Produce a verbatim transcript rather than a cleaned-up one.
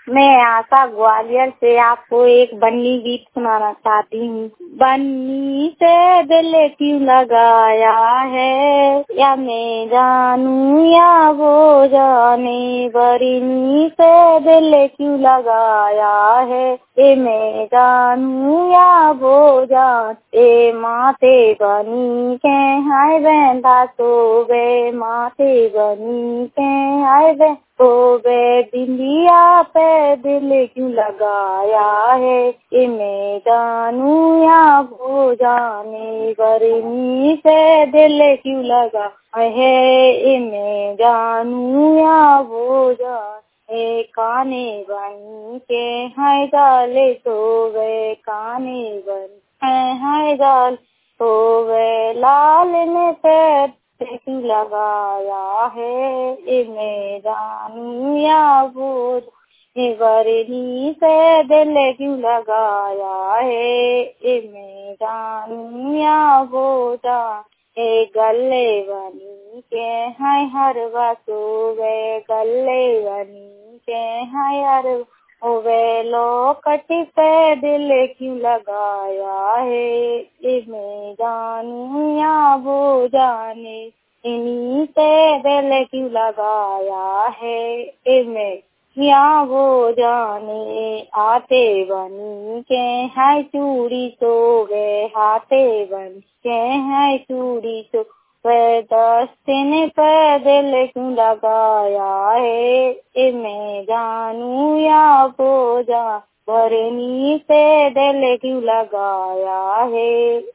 मैं आशा ग्वालियर से आपको एक बन्नी गीत सुनाना चाहती हूँ। बन्नी से दिल क्यों लगाया है, या मैं जानूं या वो जाने, बरनी से दिल क्यों लगाया है, ए मैं जानूं या वो जान, ए माथे बनी के हाय बेंदा तो वे, माथे बनी के हाय बे तो वे, बिंदिया पे दिल क्यों लगाया है, ए मैं जानूं या वो जाने, बरनी से दिल क्यों लगा है, ए मैं जानूं या वो जाने, ए काने बन के हाय गाले तो वे, काने बन के हाय गाल तो वे, लाल ने पैर क्यों लगाया है, ए मैं जानूं या वो, बरनी से दिल क्यों लगाया है, ए मैं जानूं या वो जान, ए गले बनी के हाय हरवा तो वे, गले बनी के हाय हरवा वे, लोकटी पे दिल क्यों लगाया है, ए मैं जानूं या वो जाने, इन्हीं से दिल क्यों लगाया है, ए मैं या वो जाने, आते बनी के है चूड़ी तो वे, हाथे बन के है चूड़ी तो वे, दस्तीने पे दिल क्यों लगाया है, ए मैं जानूं या वो जान, बरनी से दिल क्यों लगाया है।